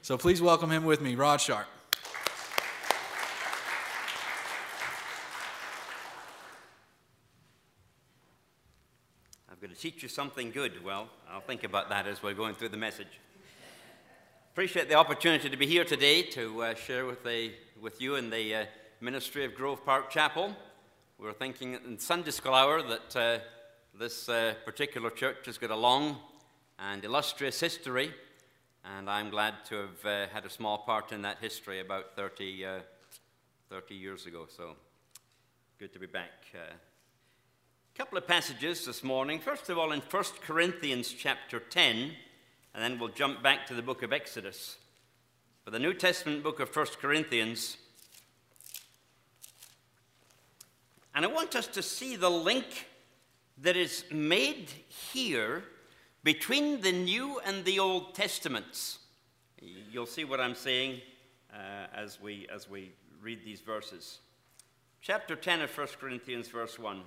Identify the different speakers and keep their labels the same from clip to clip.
Speaker 1: So please welcome him with me, Rod Sharp.
Speaker 2: I'm going to teach you something good. Well, I'll think about that as we're going through the message. Appreciate the opportunity to be here today to share with you in the ministry of Grove Park Chapel. We were thinking in Sunday School Hour that this particular church has got a long and illustrious history, and I'm glad to have had a small part in that history about 30 years ago. So good to be back. A couple of passages this morning. First of all, in 1 Corinthians chapter 10, and then we'll jump back to the book of Exodus. For the New Testament book of 1 Corinthians. And I want us to see the link that is made here between the New and the Old Testaments. You'll see what I'm saying as we read these verses. Chapter 10 of 1 Corinthians, verse 1.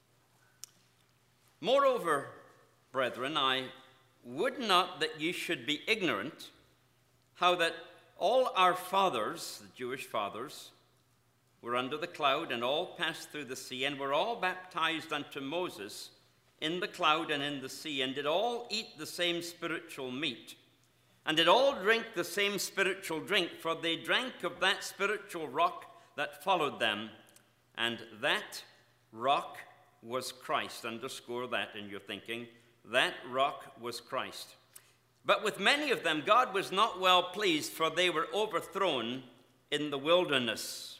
Speaker 2: Moreover, brethren, I would not that you should be ignorant how that all our fathers, the Jewish fathers, were under the cloud, and all passed through the sea, and were all baptized unto Moses in the cloud and in the sea, and did all eat the same spiritual meat, and did all drink the same spiritual drink, for they drank of that spiritual rock that followed them, and that rock was Christ. Underscore that in your thinking. That rock was Christ. But with many of them God was not well pleased, for they were overthrown in the wilderness.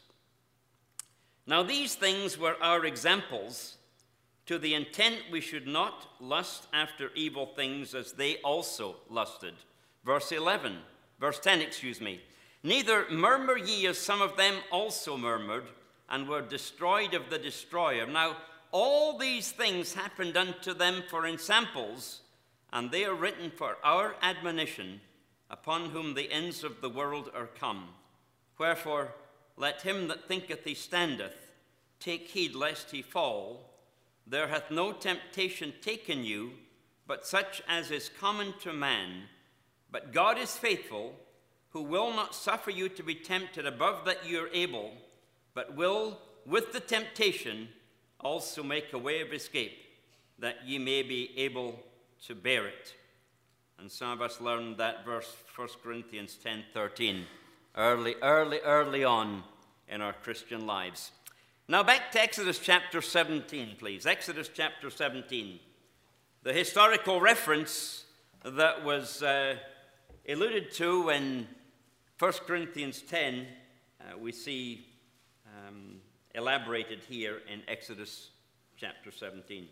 Speaker 2: Now these things were our examples, to the intent we should not lust after evil things as they also lusted. Verse 10, Neither murmur ye as some of them also murmured, and were destroyed of the destroyer. Now all these things happened unto them for ensamples, and they are written for our admonition, upon whom the ends of the world are come. Wherefore, let him that thinketh he standeth take heed lest he fall. There hath no temptation taken you, but such as is common to man. But God is faithful, who will not suffer you to be tempted above that you are able, but will, with the temptation, also make a way of escape, that ye may be able to bear it. And some of us learned that verse, 1 Corinthians 10:13, early on in our Christian lives. Now back to Exodus chapter 17, please. Exodus chapter 17. The historical reference that was alluded to in 1 Corinthians 10, we see elaborated here in Exodus chapter 17.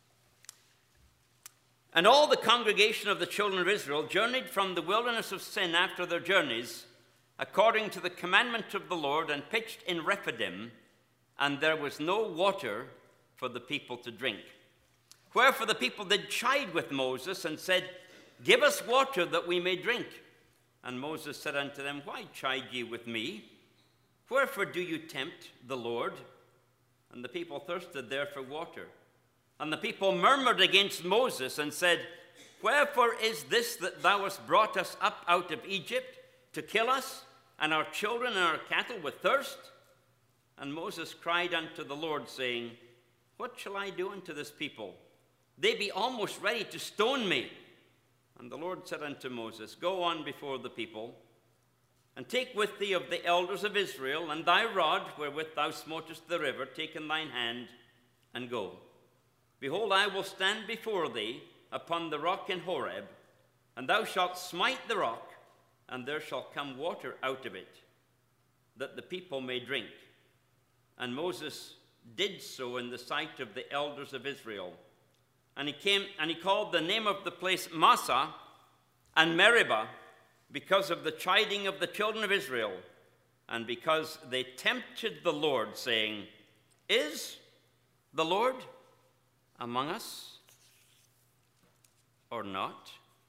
Speaker 2: And all the congregation of the children of Israel journeyed from the wilderness of Sin after their journeys, according to the commandment of the Lord, and pitched in Rephidim, and there was no water for the people to drink. Wherefore the people did chide with Moses, and said, Give us water that we may drink. And Moses said unto them, Why chide ye with me? Wherefore do you tempt the Lord? And the people thirsted there for water. And the people murmured against Moses, and said, Wherefore is this that thou hast brought us up out of Egypt, to kill us, and our children and our cattle with thirst? And Moses cried unto the Lord, saying, What shall I do unto this people? They be almost ready to stone me. And the Lord said unto Moses, Go on before the people, and take with thee of the elders of Israel, and thy rod wherewith thou smotest the river, take in thine hand, and go. Behold, I will stand before thee upon the rock in Horeb, and thou shalt smite the rock, and there shall come water out of it, that the people may drink. And Moses did so in the sight of the elders of Israel. And he called the name of the place Massah and Meribah, because of the chiding of the children of Israel, and because they tempted the Lord, saying, Is the Lord among us or not?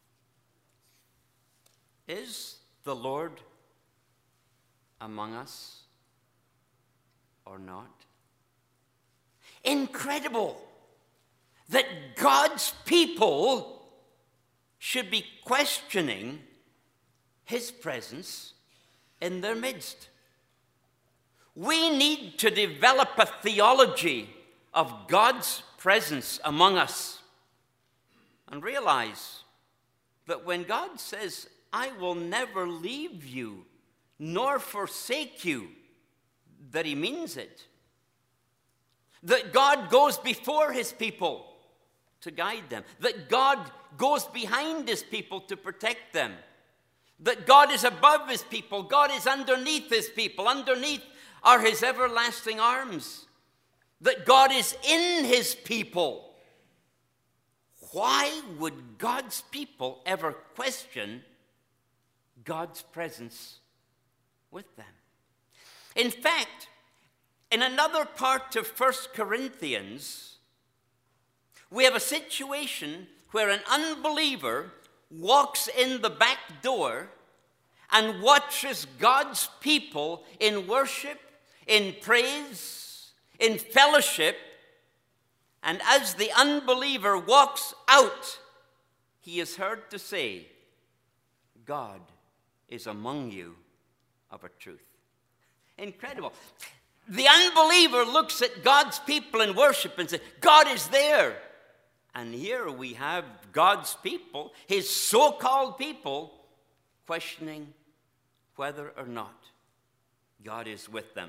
Speaker 2: Is the Lord among us or not? Incredible that God's people should be questioning his presence in their midst. We need to develop a theology of God's presence among us and realize that when God says, I will never leave you nor forsake you, that he means it. That God goes before his people to guide them. That God goes behind his people to protect them. That God is above his people. God is underneath his people. Underneath are his everlasting arms. That God is in his people. Why would God's people ever question God's presence with them? In fact, in another part of 1 Corinthians, we have a situation where an unbeliever walks in the back door and watches God's people in worship, in praise, in fellowship, and as the unbeliever walks out, he is heard to say, God is among you of a truth. Incredible. The unbeliever looks at God's people in worship and says, God is there. And here we have God's people, his so-called people, questioning whether or not God is with them.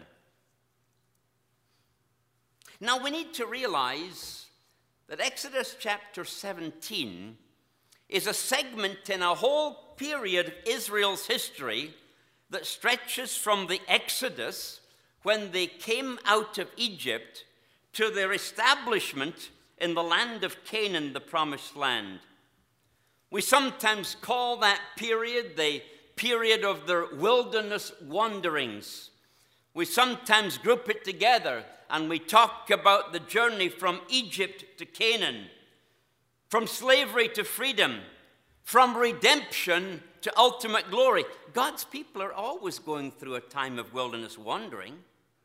Speaker 2: Now we need to realize that Exodus chapter 17 is a segment in a whole period of Israel's history that stretches from the Exodus, when they came out of Egypt, to their establishment in the land of Canaan, the promised land. We sometimes call that period the period of their wilderness wanderings. We sometimes group it together and we talk about the journey from Egypt to Canaan, from slavery to freedom, from redemption to ultimate glory. God's people are always going through a time of wilderness wandering.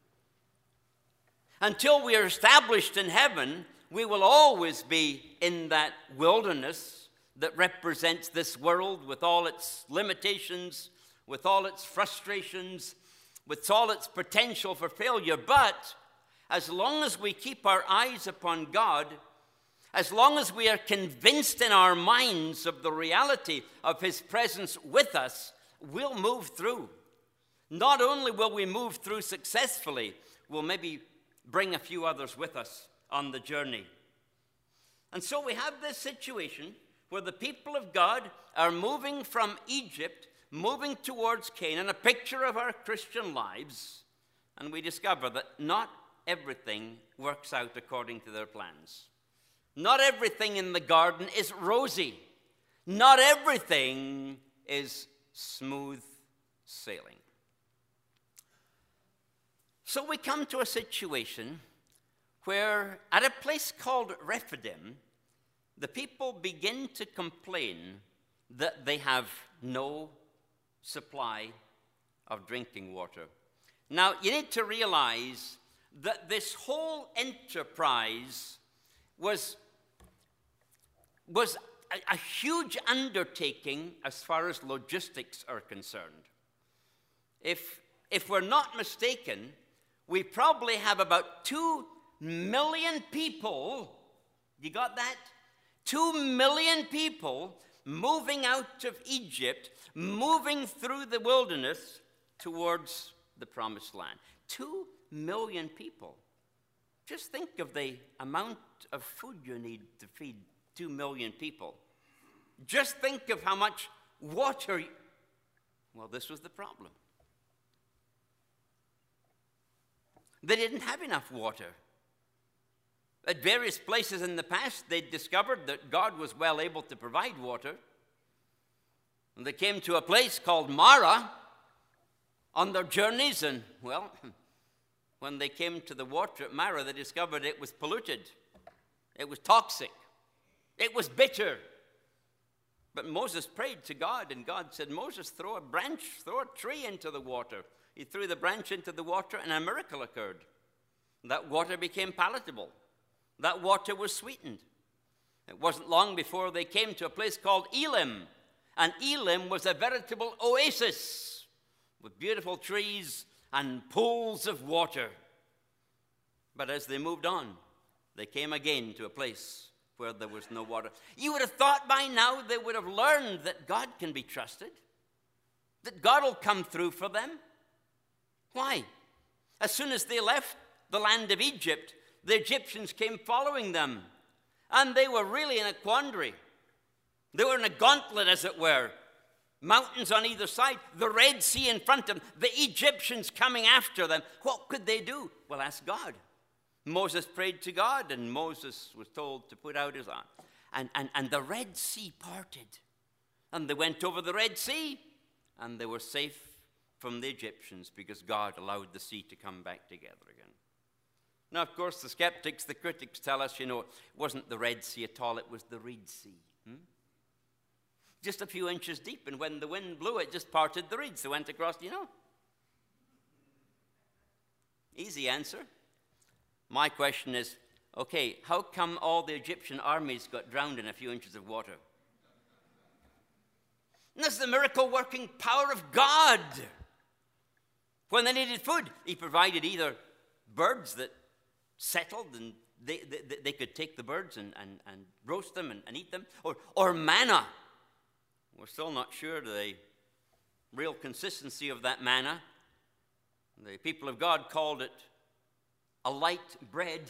Speaker 2: Until we are established in heaven, we will always be in that wilderness that represents this world with all its limitations, with all its frustrations, with all its potential for failure. But as long as we keep our eyes upon God, as long as we are convinced in our minds of the reality of his presence with us, we'll move through. Not only will we move through successfully, we'll maybe bring a few others with us on the journey. And so we have this situation where the people of God are moving from Egypt, moving towards Canaan, a picture of our Christian lives, and we discover that not everything works out according to their plans. Not everything in the garden is rosy. Not everything is smooth sailing. So we come to a situation where at a place called Rephidim, the people begin to complain that they have no supply of drinking water. Now, you need to realize that this whole enterprise was a huge undertaking as far as logistics are concerned. If we're not mistaken, we probably have about 2 million people, you got that? 2 million people moving out of Egypt, moving through the wilderness towards the promised land. 2 million people. Just think of the amount of food you need to feed 2 million people. Just think of how much water. Well, this was the problem. They didn't have enough water. At various places in the past, they discovered that God was well able to provide water. And they came to a place called Marah on their journeys, and, well, when they came to the water at Marah, they discovered it was polluted. It was toxic. It was bitter. But Moses prayed to God, and God said, Moses, throw a tree into the water. He threw the branch into the water, and a miracle occurred. That water became palatable. That water was sweetened. It wasn't long before they came to a place called Elim. and Elim was a veritable oasis with beautiful trees and pools of water. But as they moved on, they came again to a place where there was no water. You would have thought by now they would have learned that God can be trusted, that God will come through for them. Why? As soon as they left the land of Egypt, the Egyptians came following them, and they were really in a quandary. They were in a gauntlet, as it were. Mountains on either side, the Red Sea in front of them, the Egyptians coming after them. What could they do? Well, ask God. Moses prayed to God, and Moses was told to put out his arm. And the Red Sea parted. And they went over the Red Sea, and they were safe from the Egyptians because God allowed the sea to come back together again. Now, of course, the skeptics, the critics tell us, it wasn't the Red Sea at all, it was the Reed Sea. Just a few inches deep, and when the wind blew, it just parted the reeds. They went across, Easy answer. My question is, okay, how come all the Egyptian armies got drowned in a few inches of water? And that's the miracle-working power of God. When they needed food, he provided either birds that settled and they could take the birds and roast them and eat them, or manna. We're still not sure the real consistency of that manna. The people of God called it a light bread,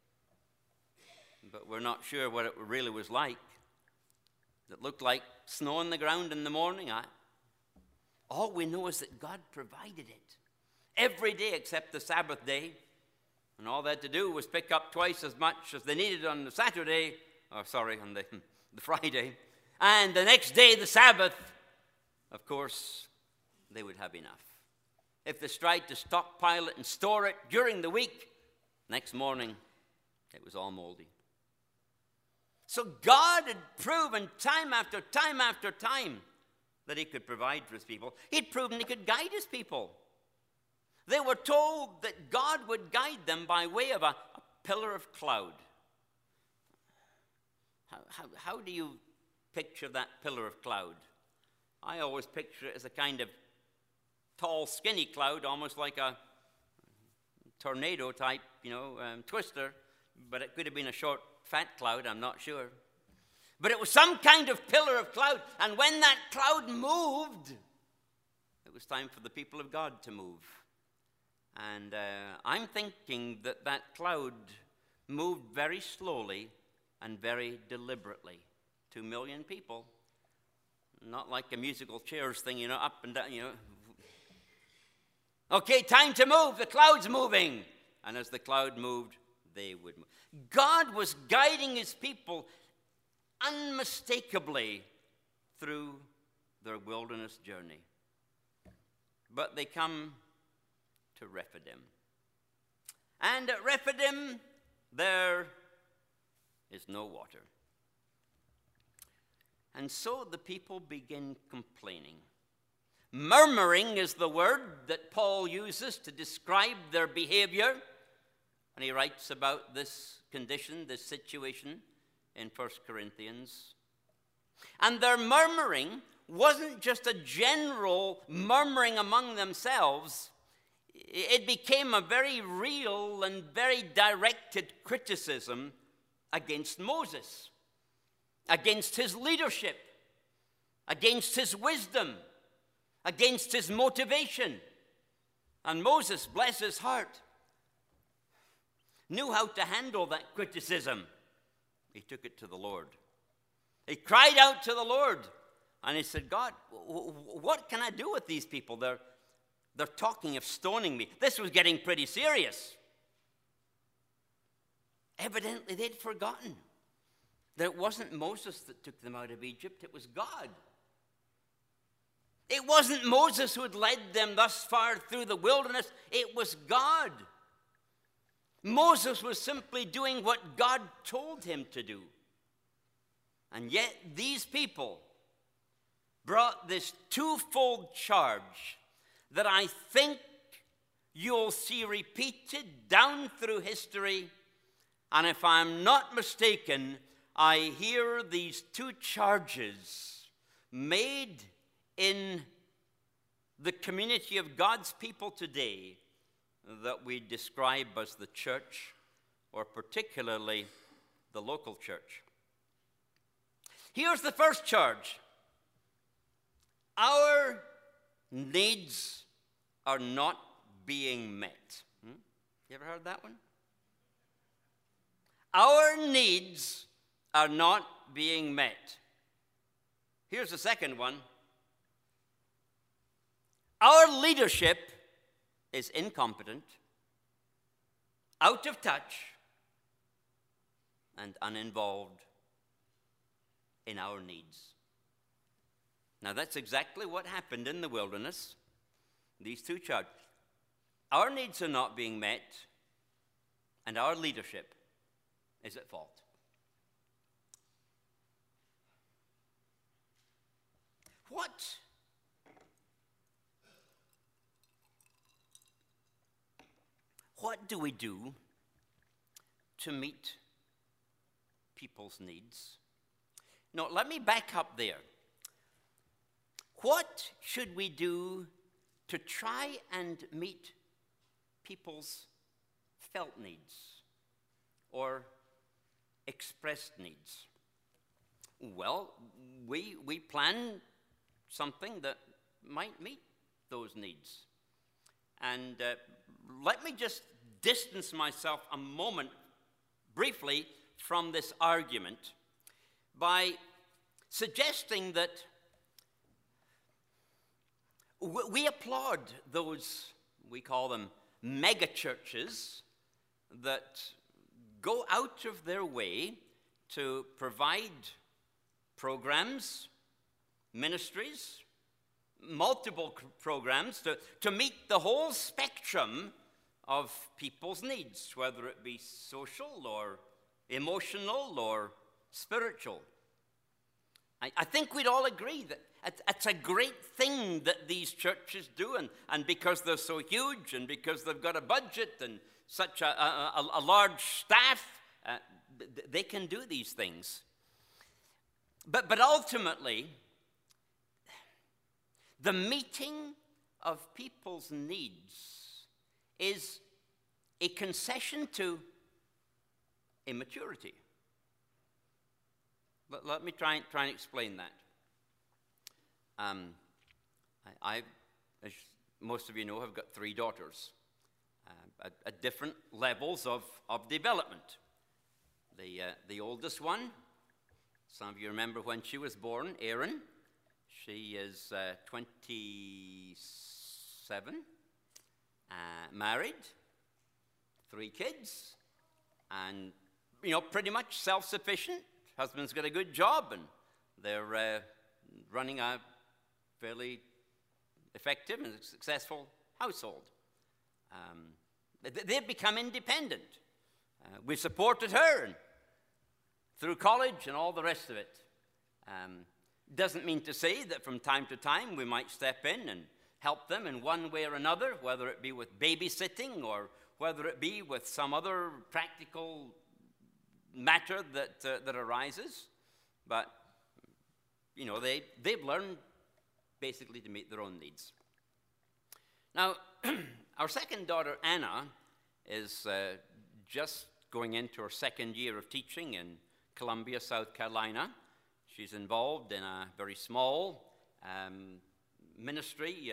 Speaker 2: but we're not sure what it really was like. It looked like snow on the ground in the morning. All we know is that God provided it every day except the Sabbath day. And all they had to do was pick up twice as much as they needed on the Saturday, on the Friday. And the next day, the Sabbath, of course, they would have enough. If they tried to stockpile it and store it during the week, next morning, it was all moldy. So God had proven time after time after time that he could provide for his people. He'd proven he could guide his people. They were told that God would guide them by way of a pillar of cloud. How do you picture that pillar of cloud? I always picture it as a kind of tall, skinny cloud, almost like a tornado type, twister, but it could have been a short, fat cloud, I'm not sure. But it was some kind of pillar of cloud, and when that cloud moved, it was time for the people of God to move. And I'm thinking that cloud moved very slowly and very deliberately. 2 million people, not like a musical chairs thing, up and down, Okay, time to move. The cloud's moving. And as the cloud moved, they would move. God was guiding his people unmistakably through their wilderness journey. But they come to Rephidim. And at Rephidim, there is no water. And so the people begin complaining. Murmuring is the word that Paul uses to describe their behavior. And he writes about this condition, this situation, in 1 Corinthians. And their murmuring wasn't just a general murmuring among themselves. It became a very real and very directed criticism against Moses, against his leadership, against his wisdom, against his motivation. And Moses, bless his heart, knew how to handle that criticism. He took it to the Lord. He cried out to the Lord, and he said, God, what can I do with these people? They're talking of stoning me. This was getting pretty serious. Evidently, they'd forgotten that it wasn't Moses that took them out of Egypt, it was God. It wasn't Moses who had led them thus far through the wilderness, it was God. Moses was simply doing what God told him to do. And yet these people brought this twofold charge that I think you'll see repeated down through history. And if I'm not mistaken, I hear these two charges made in the community of God's people today that we describe as the church, or particularly the local church. Here's the first charge. Our needs are not being met. You ever heard that one? Our needs are not being met. Here's the second one. Our leadership is incompetent, out of touch, and uninvolved in our needs. Now, that's exactly what happened in the wilderness. These two charges. Our needs are not being met, and our leadership is at fault. What do we do to meet people's needs? No, let me back up there. What should we do to try and meet people's felt needs or expressed needs? Well, we plan something that might meet those needs. And let me just distance myself a moment briefly from this argument by suggesting that we applaud those, we call them mega churches, that go out of their way to provide programs, ministries, multiple programs to meet the whole spectrum of people's needs, whether it be social or emotional or spiritual. I think we'd all agree that it's a great thing that these churches do, and because they're so huge and because they've got a budget and such a large staff, they can do these things. But ultimately, the meeting of people's needs is a concession to immaturity. Let me try and explain that. I, as most of you know, have got 3 daughters at different levels of development. The oldest one, some of you remember when she was born, Erin. She is 27, married, 3 kids, and, pretty much self-sufficient. Husband's got a good job, and they're running a fairly effective and successful household. They've become independent. We supported her and through college and all the rest of it. Doesn't mean to say that from time to time we might step in and help them in one way or another, whether it be with babysitting or whether it be with some other practical matter that arises. But, they've learned basically to meet their own needs. Now, our second daughter, Anna, is just going into her second year of teaching in Columbia, South Carolina. She's involved in a very small ministry,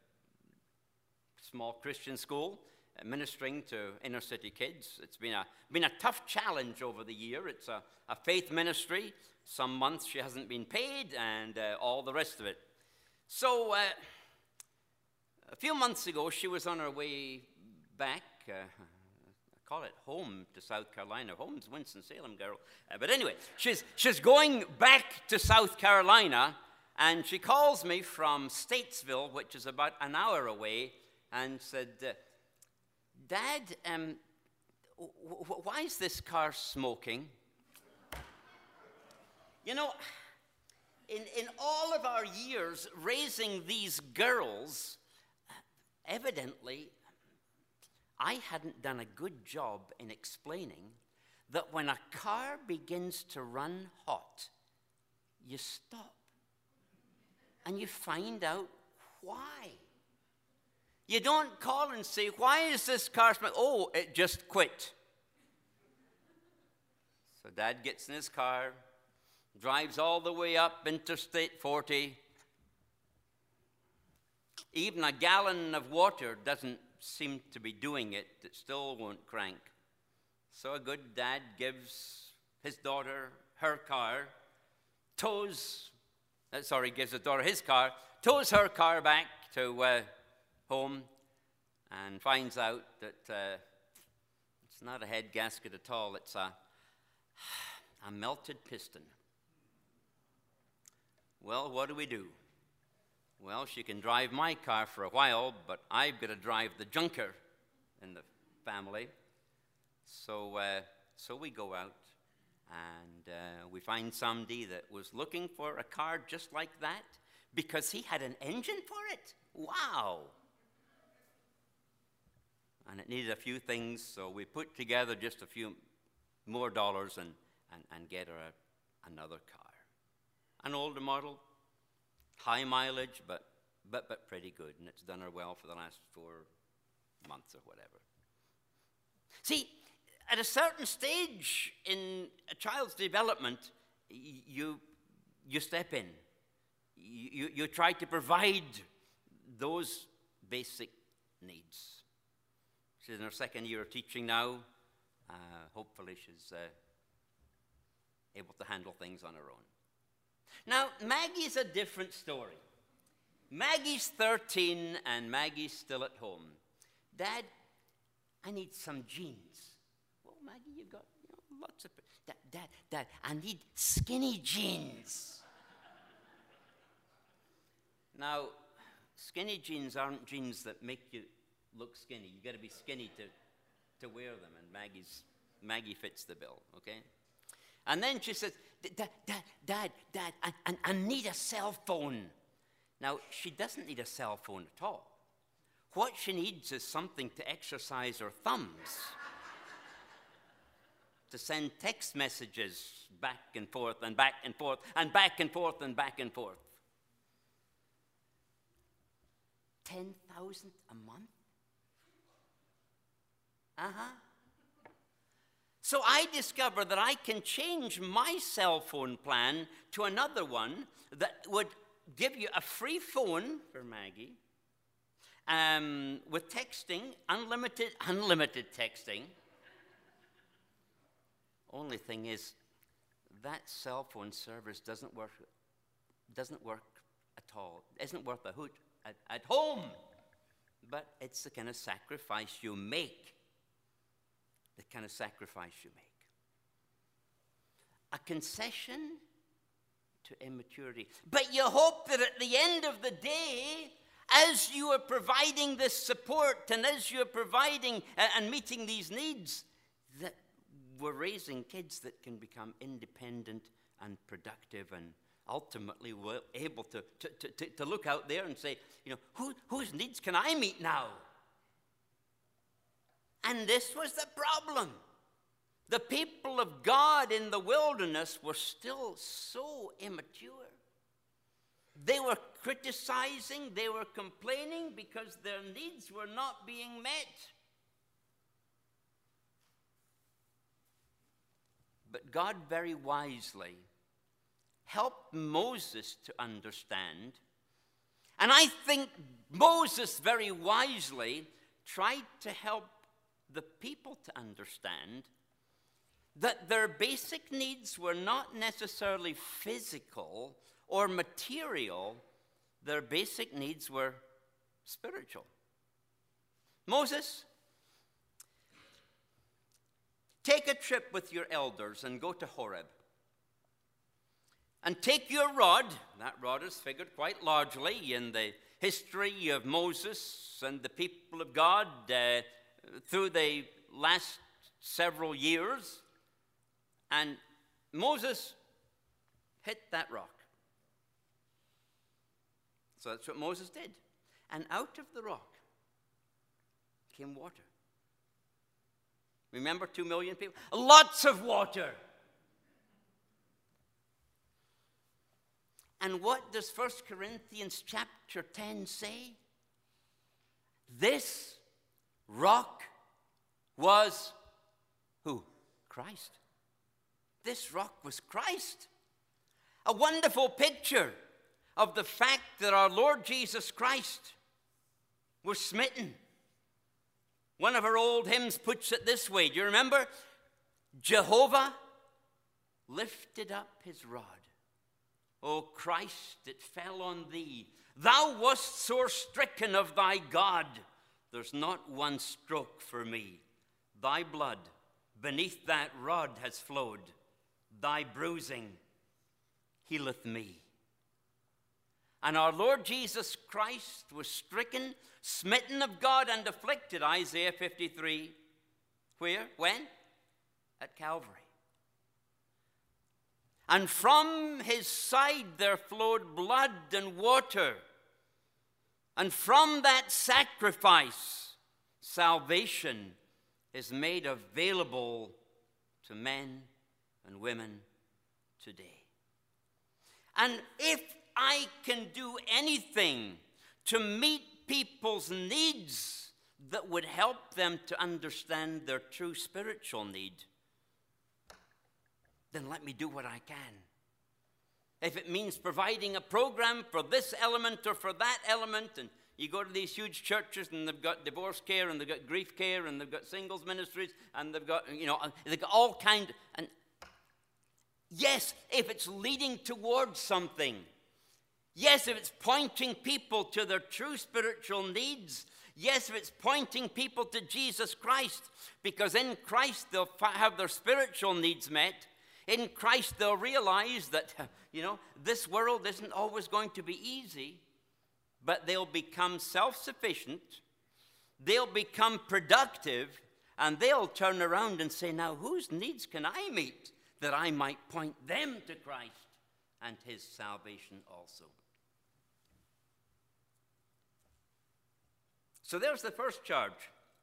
Speaker 2: small Christian school, ministering to inner city kids. It's been a tough challenge over the year. It's a faith ministry. Some months she hasn't been paid, and all the rest of it. So a few months ago, she was on her way back. I call it home to South Carolina. Home's Winston-Salem, girl. But anyway, she's going back to South Carolina, and she calls me from Statesville, which is about an hour away, and said, Dad, why is this car smoking? In all of our years raising these girls, evidently, I hadn't done a good job in explaining that when a car begins to run hot, you stop. and you find out why. You don't call and say, why is this car smoking? Oh, it just quit. So Dad gets in his car, drives all the way up Interstate 40. Even a gallon of water doesn't seem to be doing it. It still won't crank. So a good dad gives his daughter her car, gives his daughter his car, tows her car back to home, and finds out that it's not a head gasket at all. It's a melted piston. Well, what do? Well, she can drive my car for a while, but I've got to drive the junker in the family. So we go out, and we find somebody that was looking for a car just like that because he had an engine for it. Wow! And it needed a few things, so we put together just a few more dollars and get her another car. An older model, high mileage, but pretty good, and it's done her well for the last 4 months or whatever. See, at a certain stage in a child's development, you step in. You try to provide those basic needs. She's in her second year of teaching now. Hopefully she's able to handle things on her own. Now, Maggie's a different story. Maggie's 13, and Maggie's still at home. Dad, I need some jeans. Well, Maggie, you've got lots of... Dad, I need skinny jeans. Now, skinny jeans aren't jeans that make you look skinny. You've got to be skinny to wear them, and Maggie fits the bill, okay? And then she says, Dad, I need a cell phone. Now, she doesn't need a cell phone at all. What she needs is something to exercise her thumbs, to send text messages back and forth and back and forth and back and forth and back and forth. 10,000 a month? So I discovered that I can change my cell phone plan to another one that would give you a free phone for Maggie, with texting, unlimited texting. Only thing is, that cell phone service doesn't work at all. It isn't worth a hoot at home. But it's the kind of sacrifice you make. The kind of sacrifice you make. A concession to immaturity. But you hope that at the end of the day, as you are providing this support and as you are providing and meeting these needs, that we're raising kids that can become independent and productive and ultimately we're able to look out there and say, whose needs can I meet now? And this was the problem. The people of God in the wilderness were still so immature. They were criticizing, they were complaining because their needs were not being met. But God very wisely helped Moses to understand, and I think Moses very wisely tried to help the people to understand that their basic needs were not necessarily physical or material. Their basic needs were spiritual. Moses, take a trip with your elders and go to Horeb. And take your rod. That rod is figured quite largely in the history of Moses and the people of God through the last several years. And Moses hit that rock. So that's what Moses did. And out of the rock came water. Remember 2 million people? Lots of water. And what does 1 Corinthians chapter 10 say? This rock was who? Christ. This rock was Christ. A wonderful picture of the fact that our Lord Jesus Christ was smitten. One of our old hymns puts it this way. Do you remember? Jehovah lifted up his rod. O Christ, it fell on thee. Thou wast sore stricken of thy God. There's not one stroke for me. Thy blood beneath that rod has flowed. Thy bruising healeth me. And our Lord Jesus Christ was stricken, smitten of God, and afflicted, Isaiah 53. Where? When? At Calvary. And from his side there flowed blood and water. And from that sacrifice, salvation is made available to men and women today. And if I can do anything to meet people's needs that would help them to understand their true spiritual need, then let me do what I can. If it means providing a program for this element or for that element, and you go to these huge churches and they've got divorce care and they've got grief care and they've got singles ministries and they've got, they've got all kind. And yes, if it's leading towards something, yes, if it's pointing people to their true spiritual needs, yes, if it's pointing people to Jesus Christ, because in Christ they'll have their spiritual needs met. In Christ they'll realize that, this world isn't always going to be easy, but they'll become self-sufficient, they'll become productive, and they'll turn around and say, now whose needs can I meet that I might point them to Christ and his salvation also? So there's the first charge.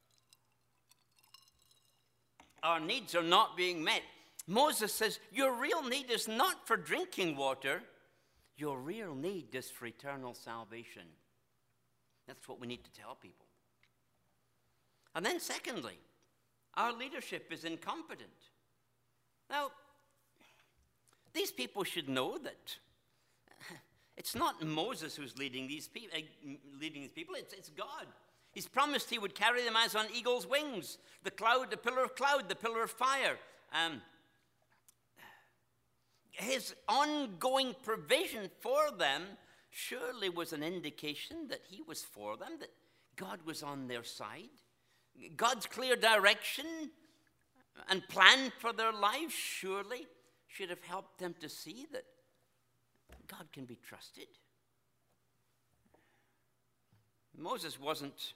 Speaker 2: Our needs are not being met. Moses says, your real need is not for drinking water. Your real need is for eternal salvation. That's what we need to tell people. And then secondly, our leadership is incompetent. Now, these people should know that it's not Moses who's leading these people. It's God. He's promised he would carry them as on eagle's wings. The cloud, the pillar of cloud, the pillar of fire. His ongoing provision for them surely was an indication that he was for them, that God was on their side. God's clear direction and plan for their lives surely should have helped them to see that God can be trusted. Moses wasn't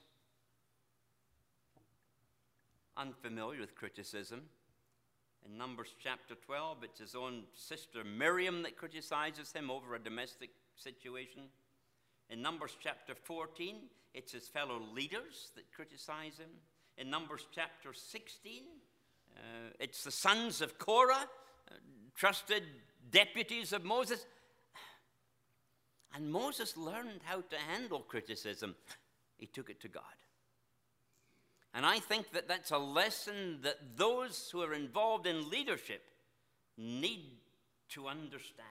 Speaker 2: unfamiliar with criticism. In Numbers chapter 12, it's his own sister Miriam that criticizes him over a domestic situation. In Numbers chapter 14, it's his fellow leaders that criticize him. In Numbers chapter 16, it's the sons of Korah, trusted deputies of Moses. And Moses learned how to handle criticism. He took it to God. And I think that that's a lesson that those who are involved in leadership need to understand.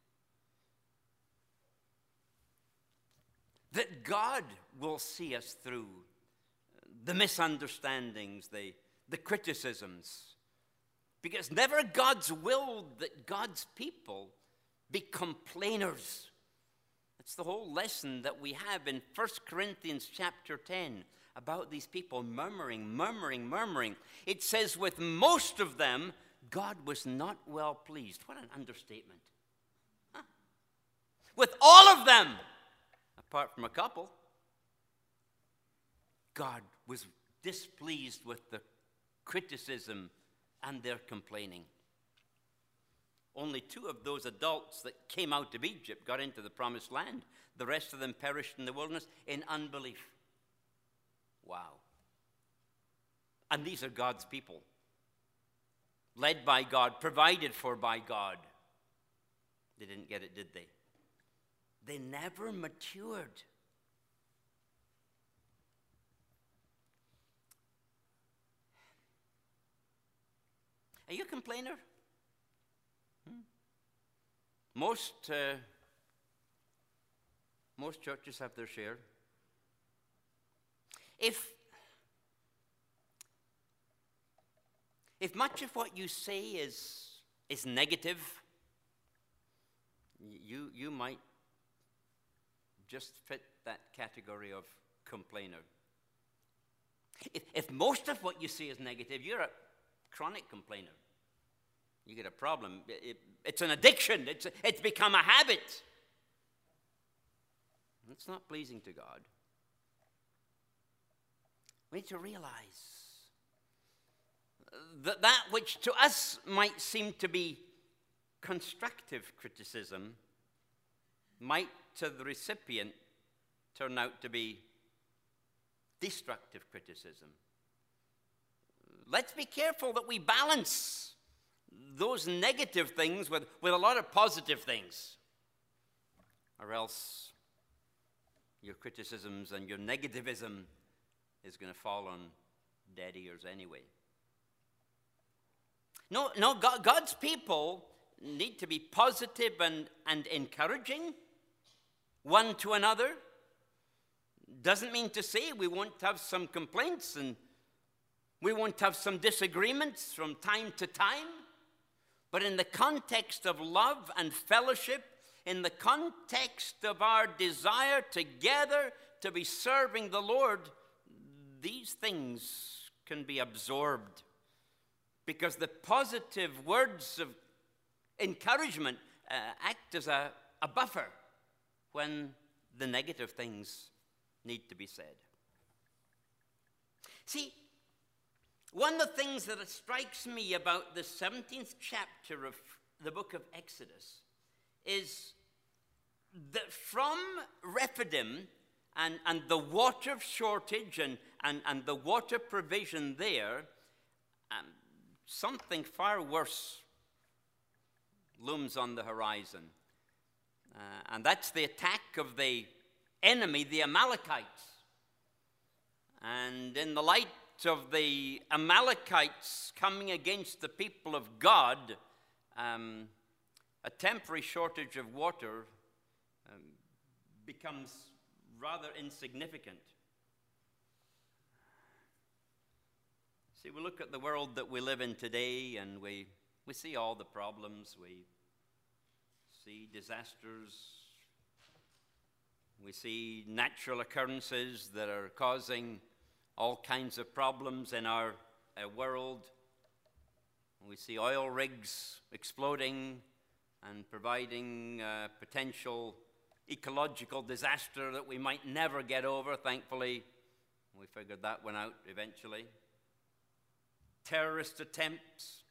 Speaker 2: That God will see us through the misunderstandings, the criticisms. Because never God's will that God's people be complainers. That's the whole lesson that we have in 1 Corinthians chapter 10 about these people murmuring. It says, with most of them, God was not well pleased. What an understatement. Huh? With all of them, apart from a couple, God was displeased with the criticism and their complaining. Only 2 of those adults that came out of Egypt got into the promised land. The rest of them perished in the wilderness in unbelief. Wow. And these are God's people. Led by God, provided for by God. They didn't get it, did they? they never matured. Are you a complainer? Most churches have their share. If much of what you say is negative, you might just fit that category of complainer. If most of what you say is negative, you're a chronic complainer. You get a problem. It's an addiction. It's become a habit. It's not pleasing to God. We need to realize that which to us might seem to be constructive criticism might to the recipient turn out to be destructive criticism. Let's be careful that we balance those negative things with a lot of positive things, or else your criticisms and your negativism is going to fall on dead ears anyway. No, God's people need to be positive and encouraging one to another. Doesn't mean to say we won't have some complaints and we won't have some disagreements from time to time. But in the context of love and fellowship, in the context of our desire together to be serving the Lord, these things can be absorbed. Because the positive words of encouragement act as a buffer when the negative things need to be said. See, one of the things that strikes me about the 17th chapter of the book of Exodus is that from Rephidim and the water shortage and the water provision there, something far worse looms on the horizon. And that's the attack of the enemy, the Amalekites. And in the light of the Amalekites coming against the people of God, a temporary shortage of water becomes rather insignificant. See, we look at the world that we live in today and we see all the problems. We see disasters. We see natural occurrences that are causing all kinds of problems in our world. We see oil rigs exploding and providing potential ecological disaster that we might never get over. Thankfully, we figured that one out eventually. Terrorist attempts,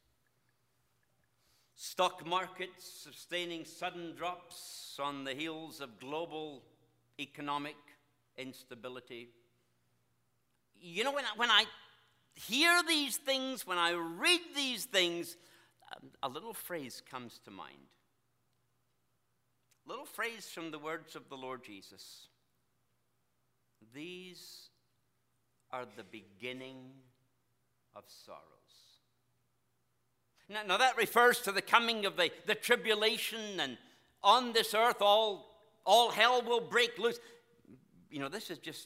Speaker 2: stock markets sustaining sudden drops on the heels of global economic instability. You know, when I hear these things, when I read these things, a little phrase comes to mind. A little phrase from the words of the Lord Jesus. These are the beginning of sorrows. Now that refers to the coming of the tribulation, and on this earth all hell will break loose. You know, this is just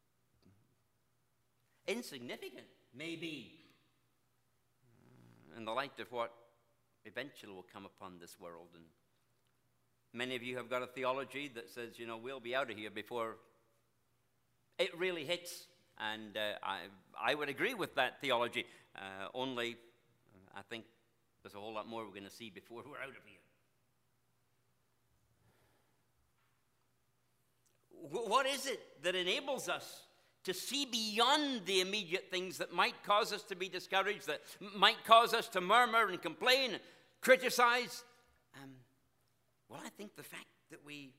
Speaker 2: insignificant, maybe, in the light of what eventually will come upon this world. And many of you have got a theology that says, you know, we'll be out of here before it really hits. And I would agree with that theology. Only, I think there's a whole lot more we're going to see before we're out of here. What is it that enables us to see beyond the immediate things that might cause us to be discouraged, that might cause us to murmur and complain and criticize? Well, I think the fact that we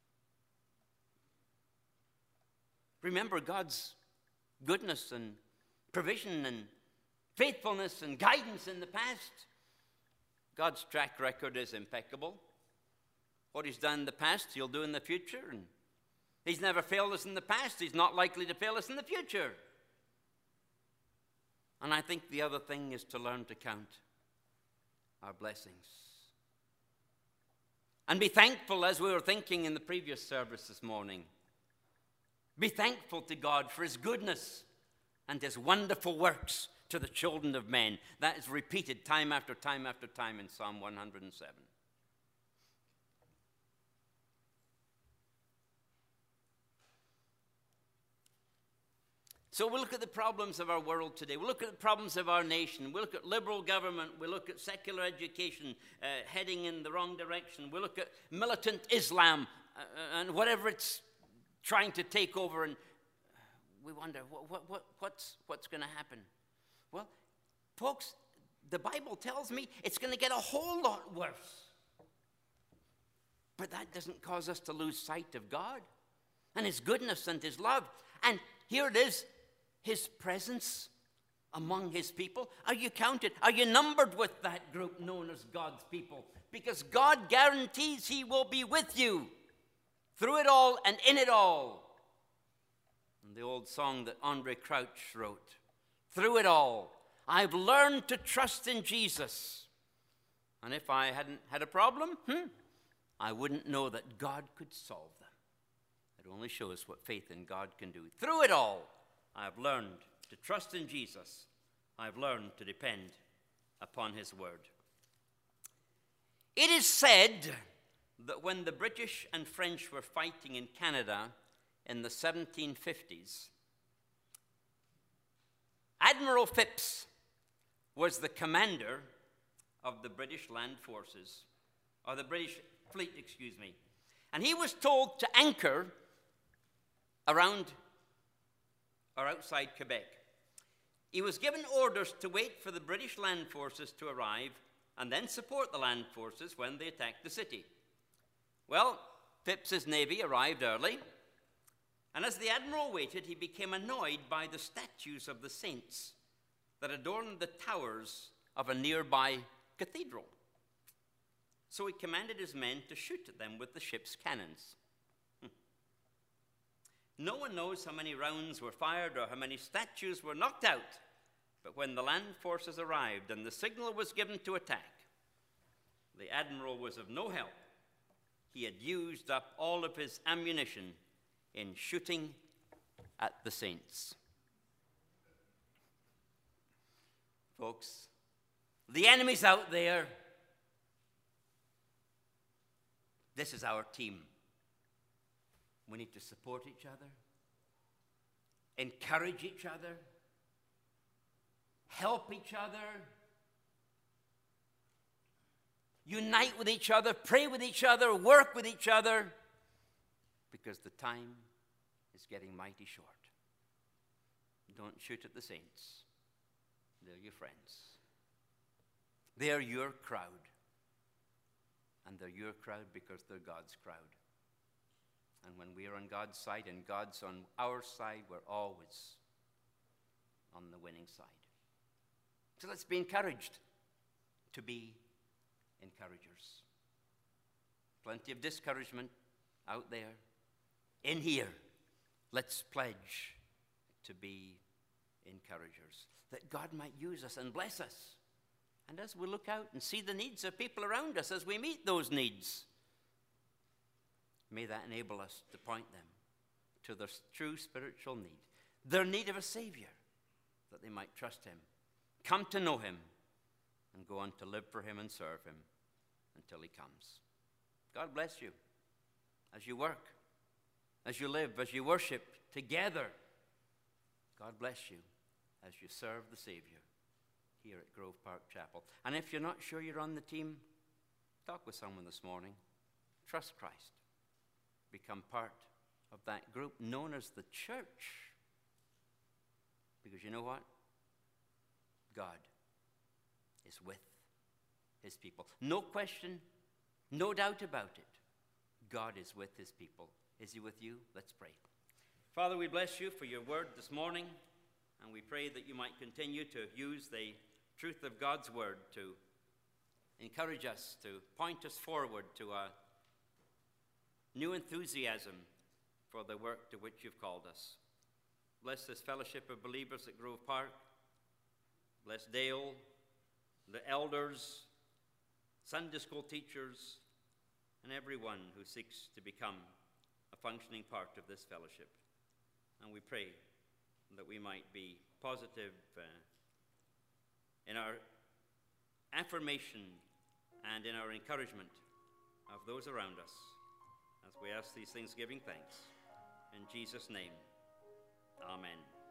Speaker 2: remember God's goodness and provision and faithfulness and guidance in the past. God's track record is impeccable. What he's done in the past, he'll do in the future. And he's never failed us in the past. He's not likely to fail us in the future. And I think the other thing is to learn to count our blessings. And be thankful, as we were thinking in the previous service this morning. Be thankful to God for his goodness and his wonderful works to the children of men. That is repeated time after time after time in Psalm 107. So we'll look at the problems of our world today. We'll look at the problems of our nation. We'll look at liberal government. We'll look at secular education heading in the wrong direction. We'll look at militant Islam and whatever it's trying to take over. And we wonder, what's going to happen? Well, folks, the Bible tells me it's going to get a whole lot worse. But that doesn't cause us to lose sight of God and his goodness and his love. And here it is. His presence among his people. Are you counted? Are you numbered with that group known as God's people? Because God guarantees he will be with you through it all and in it all. And the old song that Andre Crouch wrote, through it all, I've learned to trust in Jesus. And if I hadn't had a problem, I wouldn't know that God could solve them. It only shows what faith in God can do. Through it all, I've learned to trust in Jesus. I've learned to depend upon his word. It is said that when the British and French were fighting in Canada in the 1750s, Admiral Phipps was the commander of the British land forces, or the British fleet, and he was told to anchor around or outside Quebec. He was given orders to wait for the British land forces to arrive and then support the land forces when they attacked the city. Well, Phipps's navy arrived early, and as the admiral waited, he became annoyed by the statues of the saints that adorned the towers of a nearby cathedral. So he commanded his men to shoot at them with the ship's cannons. No one knows how many rounds were fired or how many statues were knocked out, but when the land forces arrived and the signal was given to attack, the admiral was of no help. He had used up all of his ammunition in shooting at the saints. Folks, the enemy's out there. This is our team. We need to support each other, encourage each other, help each other, unite with each other, pray with each other, work with each other, because the time is getting mighty short. Don't shoot at the saints. They're your friends. They're your crowd. And they're your crowd because they're God's crowd. And when we are on God's side and God's on our side, we're always on the winning side. So let's be encouraged to be encouragers. Plenty of discouragement out there. In here, let's pledge to be encouragers, that God might use us and bless us. And as we look out and see the needs of people around us, as we meet those needs, may that enable us to point them to their true spiritual need, their need of a Savior, that they might trust him, come to know him, and go on to live for him and serve him until he comes. God bless you as you work, as you live, as you worship together. God bless you as you serve the Savior here at Grove Park Chapel. And if you're not sure you're on the team, talk with someone this morning. Trust Christ. Become part of that group known as the church. Because you know what? God is with his people. No question, no doubt about it. God is with his people. Is he with you? Let's pray. Father, we bless you for your word this morning, and we pray that you might continue to use the truth of God's word to encourage us, to point us forward to a new enthusiasm for the work to which you've called us. Bless this fellowship of believers at Grove Park. Bless Dale, the elders, Sunday school teachers, and everyone who seeks to become a functioning part of this fellowship. And we pray that we might be positive in our affirmation and in our encouragement of those around us, as we ask these things giving thanks. In Jesus' name, amen.